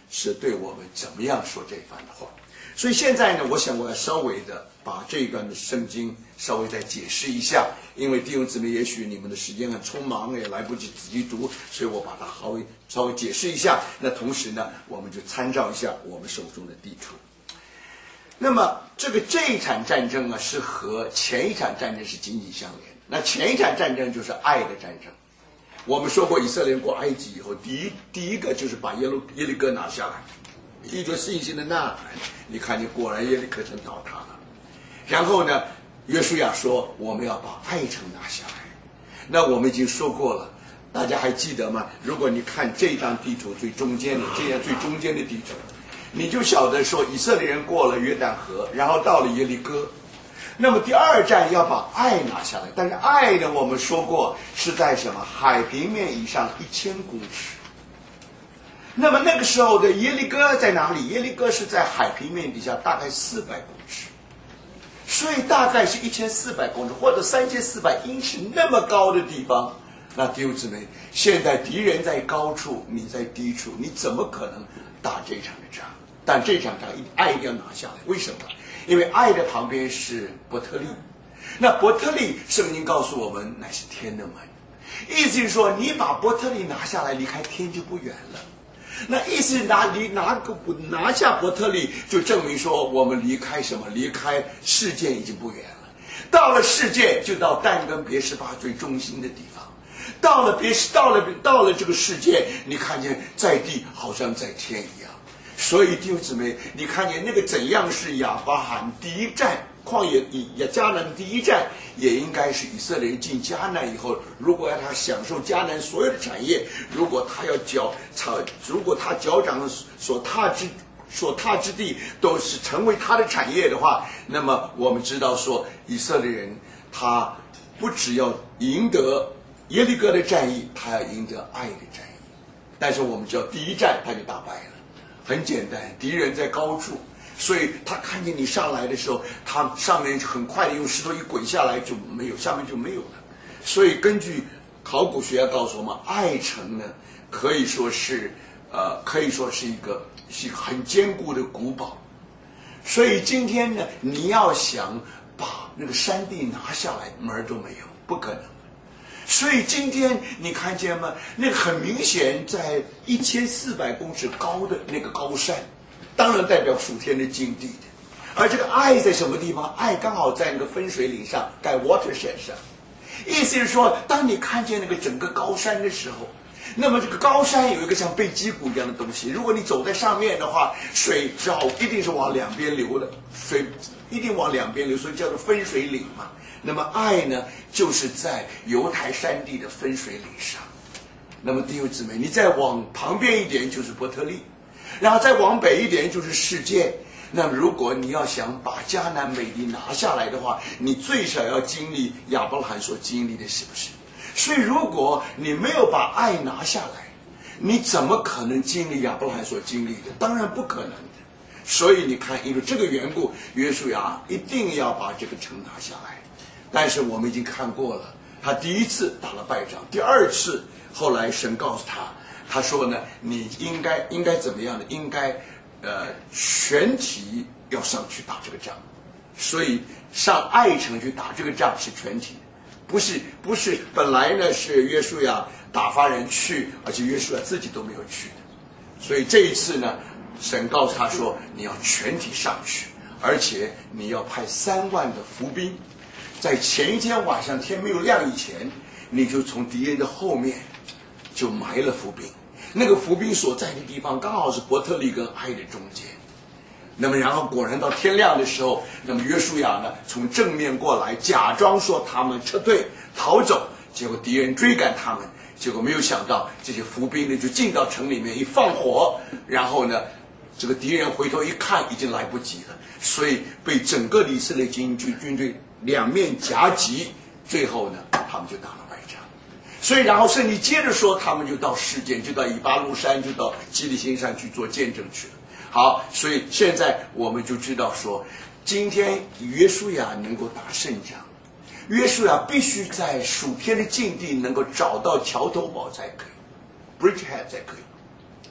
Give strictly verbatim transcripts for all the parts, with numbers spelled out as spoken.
是对我们怎么样说这番的话。所以现在呢，我想我要稍微的把这一段的圣经稍微再解释一下，因为弟兄姊妹也许你们的时间很匆忙，也来不及仔细读，所以我把它稍微稍微解释一下。那同时呢，我们就参照一下我们手中的地图。那么这个这一场战争啊，是和前一场战争是紧紧相连的。那前一场战争就是爱的战争。我们说过，以色列人过埃及以后，第一第一个就是把耶路耶利哥拿下来。一个信心的呐喊，你看见果然耶利哥城倒塌了。然后呢，约书亚说我们要把爱城拿下来。那我们已经说过了，大家还记得吗？如果你看这张地图最中间的这样最中间的地图，你就晓得说以色列人过了约旦河，然后到了耶利哥。那么第二站要把爱拿下来，但是爱呢，我们说过是在什么海平面以上一千公尺。那么那个时候的耶利哥在哪里？耶利哥是在海平面底下大概四百公尺，所以大概是一千四百公尺或者三千四百英尺那么高的地方。那弟兄姊妹，现在敌人在高处，你在低处，你怎么可能打这场的仗？但这场仗爱一定要拿下来，为什么？因为爱的旁边是伯特利，那伯特利圣经告诉我们乃是天的门，意思是说你把伯特利拿下来，离开天就不远了。那意思拿离拿个拿下伯特利，就证明说我们离开什么？离开世界已经不远了。到了世界，就到但跟别是巴最中心的地方。到了别到了到了这个世界，你看见在地好像在天一样。所以弟兄姊妹，你看见那个怎样是亚伯罕第一站，旷野以迦南的第一站，也应该是以色列人进迦南以后，如果要他享受迦南所有的产业，如果他要脚踏，如果他脚掌所踏之所踏之地都是成为他的产业的话，那么我们知道说，以色列人他不只要赢得耶利哥的战役，他要赢得爱的战役。但是我们知道第一战他就打败了。很简单，敌人在高处，所以他看见你上来的时候，他上面很快的用石头一滚下来就没有，下面就没有了。所以根据考古学家告诉我们，爱城呢可以说是呃可以说是一个是一个很坚固的古堡。所以今天呢，你要想把那个山地拿下来，门儿都没有，不可能。所以今天你看见吗？那个很明显，在一千四百公尺高的那个高山，当然代表属天的境地的。而这个爱在什么地方？爱刚好在那个分水岭上，在 watershed 上。意思是说，当你看见那个整个高山的时候，那么这个高山有一个像背脊骨一样的东西，如果你走在上面的话，水只好一定是往两边流的，水一定往两边流，所以叫做分水岭嘛。那么爱呢，就是在犹太山地的分水岭上。那么弟兄姊妹，你再往旁边一点就是伯特利，然后再往北一点就是世界。那么如果你要想把迦南美地拿下来的话，你最少要经历亚伯拉罕所经历的，是不是？所以如果你没有把爱拿下来，你怎么可能经历亚伯拉罕所经历的？当然不可能的。所以你看，因为这个缘故，约书亚一定要把这个城拿下来。但是我们已经看过了，他第一次打了败仗，第二次后来神告诉他，他说呢，你应该应该怎么样呢？应该呃全体要上去打这个仗。所以上爱城去打这个仗是全体，不是不是本来呢是约书亚打发人去，而且约书亚自己都没有去的。所以这一次呢，神告诉他说，你要全体上去，而且你要派三万的伏兵。在前一天晚上天没有亮以前，你就从敌人的后面就埋了伏兵。那个伏兵所在的地方刚好是伯特利跟爱的中间。那么然后果然到天亮的时候，那么约书亚呢从正面过来，假装说他们撤退逃走，结果敌人追赶他们，结果没有想到这些伏兵呢就进到城里面一放火，然后呢这个敌人回头一看已经来不及了，所以被整个以色列军军军队两面夹击，最后呢他们就打了败仗。所以然后圣经接着说，他们就到事件，就到以巴路山，就到基利心山去做见证去了。好，所以现在我们就知道说，今天约书亚能够打胜仗，约书亚必须在属天的境地能够找到桥头堡才可以， bridgehead 才可以。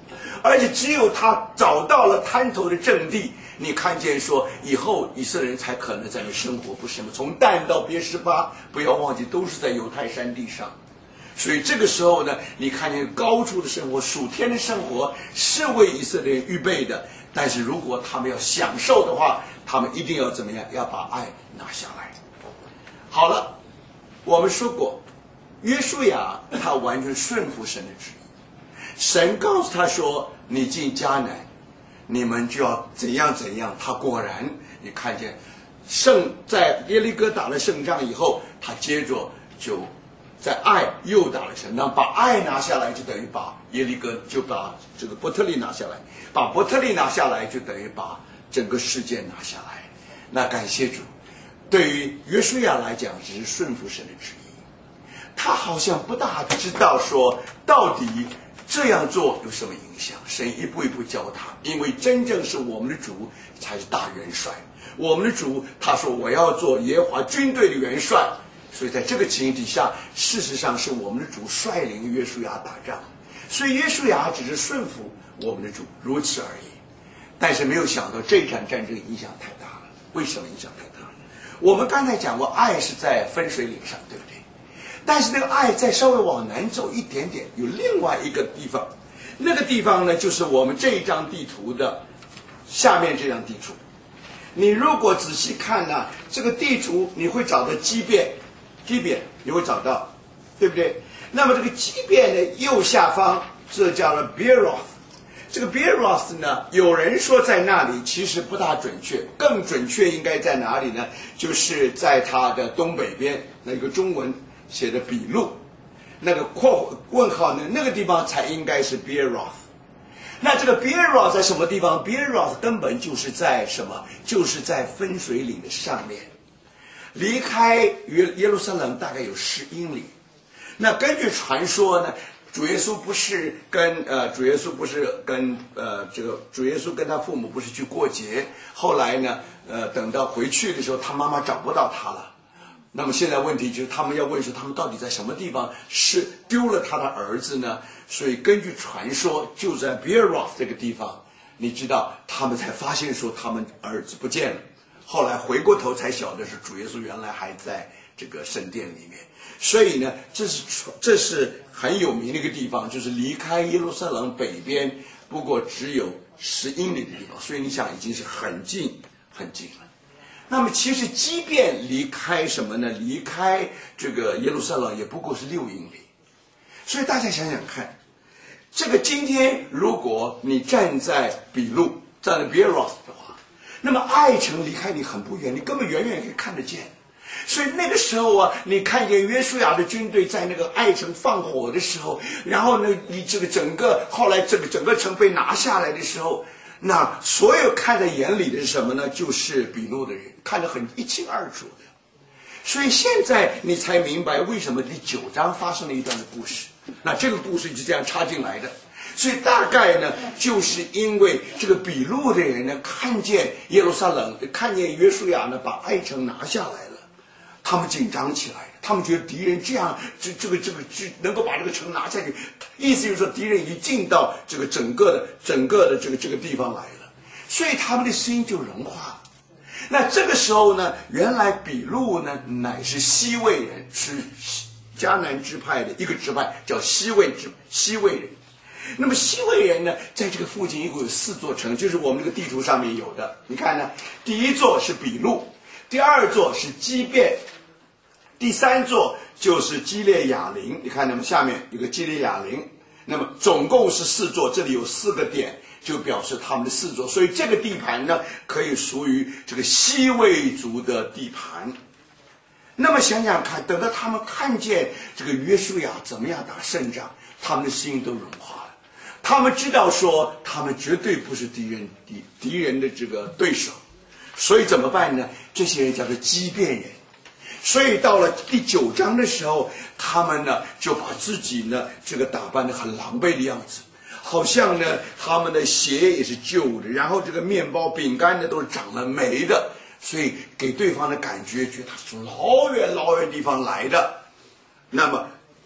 而且只有他找到了滩头的阵地，你看见说以后以色列人才可能在那生活，不是吗？从但到别是巴，不要忘记都是在犹太山地上。所以这个时候呢，你看见高处的生活、属天的生活是为以色列人预备的，但是如果他们要享受的话，他们一定要怎么样？要把爱拿下来。好了，我们说过，约书亚他完全顺服神的旨意。神告诉他说：“你进迦南，你们就要怎样怎样。”他果然，你看见胜在耶利哥打了胜仗以后，他接着就在爱又打了胜仗，把爱拿下来，就等于把耶利哥就把这个伯特利拿下来，把伯特利拿下来，就等于把整个世界拿下来。那感谢主，对于约书亚来讲，只是顺服神的旨意。他好像不大知道说到底这样做有什么影响？神一步一步教他，因为真正是我们的主才是大元帅。我们的主他说我要做耶和华军队的元帅，所以在这个情形底下，事实上是我们的主率领约书亚打仗，所以约书亚只是顺服我们的主，如此而已。但是没有想到这场战争影响太大了。为什么影响太大了？我们刚才讲过，爱是在分水岭上，对不对？但是那个爱再稍微往南走一点点，有另外一个地方，那个地方呢，就是我们这一张地图的下面这张地图。你如果仔细看呢，这个地图你会找到基遍，基遍你会找到，对不对？那么这个基遍的右下方，这叫做 Beeroth。这个 Beeroth 呢，有人说在那里，其实不大准确，更准确应该在哪里呢？就是在它的东北边那个中文写的比路，那个括问号呢，那个地方才应该是 Beeroth。那这个 Beeroth 在什么地方 ？Beeroth 根本就是在什么？就是在分水岭的上面，离开耶耶路撒冷大概有十英里。那根据传说呢，主耶稣不是跟呃主耶稣不是跟呃这个主耶稣跟他父母不是去过节，后来呢呃等到回去的时候，他妈妈找不到他了。那么现在问题就是他们要问说他们到底在什么地方是丢了他的儿子呢？所以根据传说就在 Beeroth 这个地方，你知道他们才发现说他们儿子不见了。后来回过头才晓得是主耶稣原来还在这个圣殿里面。所以呢，这是这是很有名的一个地方，就是离开耶路撒冷北边不过只有十英里的地方，所以你想已经是很近很近了。那么其实即便离开什么呢？离开这个耶路撒冷也不过是六英里。所以大家想想看，这个今天如果你站在比路，站在 Beeroth 的话，那么爱城离开你很不远，你根本远远可以看得见。所以那个时候啊，你看见约书亚的军队在那个爱城放火的时候，然后呢，你这个整个后来这个整个城被拿下来的时候，那所有看在眼里的是什么呢？就是比路的人看得很一清二楚的。所以现在你才明白为什么第九章发生了一段的故事。那这个故事是这样插进来的。所以大概呢，就是因为这个比路的人呢，看见耶路撒冷，看见约书亚呢把爱城拿下来了，他们紧张起来了。他们觉得敌人这样，这这个这个这能够把这个城拿下去，意思就是说敌人已经进到这个整个的整个的这个这个地方来了，所以他们的心就融化了。那这个时候呢，原来比路呢乃是西魏人，是迦南支派的一个支派，叫西魏支西魏人。那么西魏人呢，在这个附近一共有四座城，就是我们这个地图上面有的。你看呢，第一座是比路，第二座是基遍，第三座就是基列雅琳。你看那么下面有个基列雅琳，那么总共是四座，这里有四个点，就表示他们的四座。所以这个地盘呢，可以属于这个西魏族的地盘。那么想想看，等到他们看见这个约书亚怎么样打胜仗，他们的心都融化了。他们知道说，他们绝对不是敌人敌敌人的这个对手，所以怎么办呢？这些人叫做畸变人。所以到了第九章的时候，他们呢就把自己呢这个打扮得很狼狈的样子，好像呢他们的鞋也是旧的，然后这个面包饼干呢都是长了霉的，所以给对方的感觉觉得他是从老远老远地方来的。那么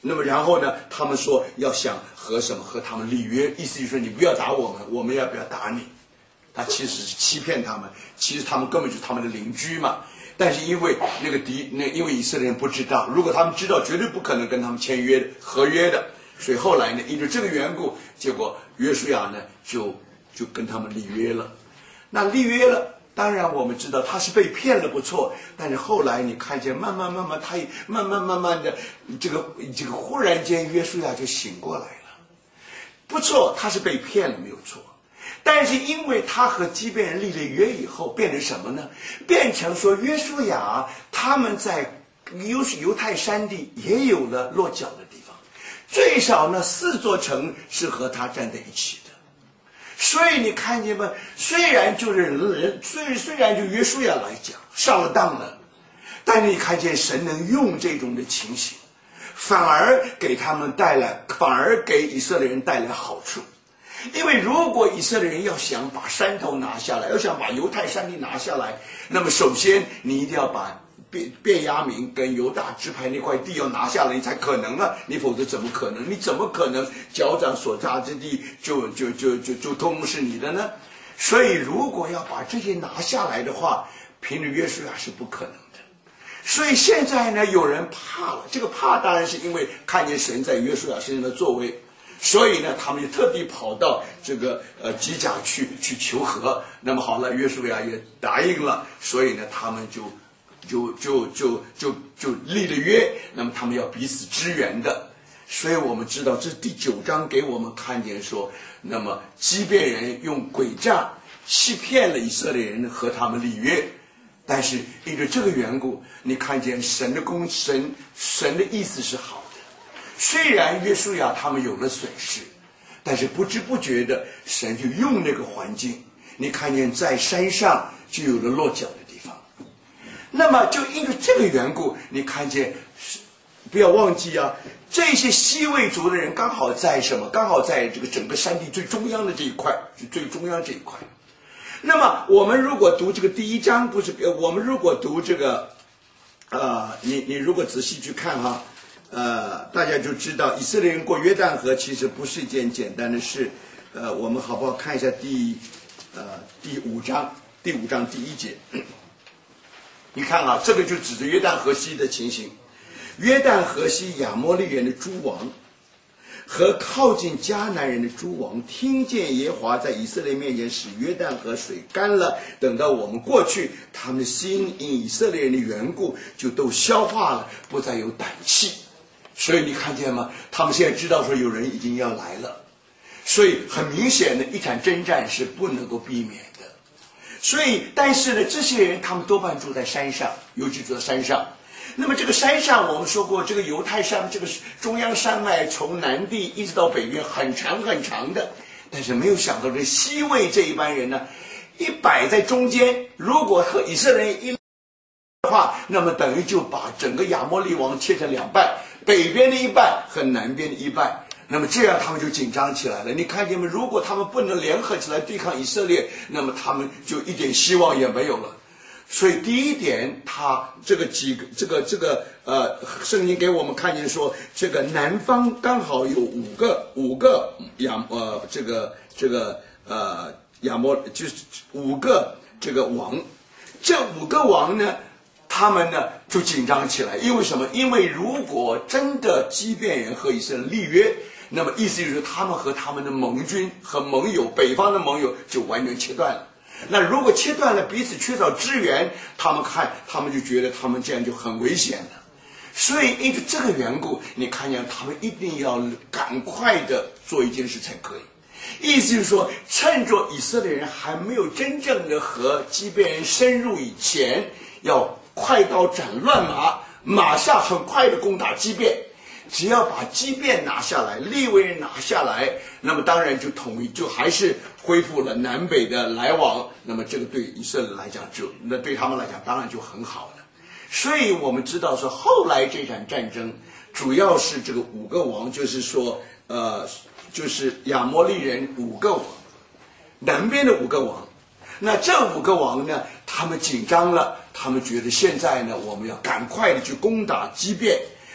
那么然后呢，他们说要想和什么和他们立约，意思就是说你不要打我们，我们要不要打你？他其实是欺骗他们，其实他们根本就是他们的邻居嘛。但是因为那个敌，那因为以色列人不知道，如果他们知道，绝对不可能跟他们签约合约的。所以后来呢，因为这个缘故，结果约书亚呢就就跟他们立约了。那立约了，当然我们知道他是被骗了，不错。但是后来你看见，慢慢慢慢，他也慢慢慢慢的，这个这个忽然间约书亚就醒过来了。不错，他是被骗了，没有错。但是因为他和基遍人立了约以后，变成什么呢？变成说约书亚他们在犹犹太山地也有了落脚的地方，最少呢四座城是和他站在一起的。所以你看见吗？虽然就是人，虽虽然就约书亚来讲上了当了，但是你看见神能用这种的情形，反而给他们带来，反而给以色列人带来好处。因为如果以色列人要想把山头拿下来，要想把犹太山地拿下来，那么首先你一定要把便便雅悯跟犹大支派那块地要拿下来，你才可能啊！你否则怎么可能？你怎么可能脚掌所扎之地就就就就就通通是你的呢？所以如果要把这些拿下来的话，凭着约书亚是不可能的。所以现在呢，有人怕了，这个怕当然是因为看见神在约书亚身上的作为。所以呢，他们就特地跑到这个呃基甲去去求和。那么好了，约书亚也答应了，所以呢，他们就就就就就就立了约。那么他们要彼此支援的。所以我们知道，这是第九章给我们看见说，那么基遍人用诡诈欺骗了以色列人和他们立约。但是因为这个缘故，你看见神的公神神的意思是好。虽然约书亚他们有了损失，但是不知不觉的神就用那个环境，你看见在山上就有了落脚的地方。那么就因为这个缘故，你看见不要忘记啊，这些西魏族的人刚好在什么？刚好在这个整个山地最中央的这一块，是最中央这一块。那么我们如果读这个第一章，不是我们如果读这个呃你你如果仔细去看哈，呃，大家就知道以色列人过约旦河其实不是一件简单的事。呃，我们好不好看一下第呃第五章第五章第一节？你看啊，这个就指着约旦河西的情形。约旦河西亚摩利人的诸王和靠近迦南人的诸王听见耶和华在以色列面前使约旦河水干了，等到我们过去，他们的心因以色列人的缘故就都消化了，不再有胆气。所以你看见吗？他们现在知道说有人已经要来了，所以很明显的一场征战是不能够避免的。所以但是呢，这些人他们多半住在山上，尤其住在山上。那么这个山上我们说过，这个犹太山这个中央山脉从南地一直到北边很长很长的，但是没有想到这西魏这一班人呢，一摆在中间，如果和以色列人一的话，那么等于就把整个亚摩利王切成两半，北边的一半和南边的一半。那么这样他们就紧张起来了。你看见没？如果他们不能联合起来对抗以色列，那么他们就一点希望也没有了。所以第一点，他这个几个这个这个呃，圣经给我们看见说，这个南方刚好有五个五个亚呃这个这个呃亚摩就是五个这个王，这五个王呢，他们呢就紧张起来。因为什么？因为如果真的基遍人和以色列立约，那么意思就是他们和他们的盟军和盟友北方的盟友就完全切断了。那如果切断了，彼此缺少支援，他们看他们就觉得他们这样就很危险了。所以因为这个缘故，你看见他们一定要赶快的做一件事才可以。意思就是说，趁着以色列人还没有真正的和基遍人深入以前，要快刀斩乱麻，马上很快的攻打基遍。只要把基遍拿下来，利未人拿下来，那么当然就统一，就还是恢复了南北的来往。那么这个对以色列来讲就，那对他们来讲当然就很好了。所以我们知道说，后来这场战争主要是这个五个王，就是说呃，就是亚摩利人五个王，南边的五个王。那这五个王呢，他们紧张了，他们觉得现在呢，我们要赶快的去攻打基遍。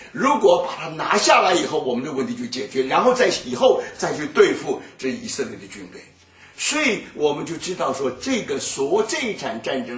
如果把它拿下来以后，我们的问题就解决，然后在以后再去对付这以色列的军队。所以我们就知道说，这个所这一场战争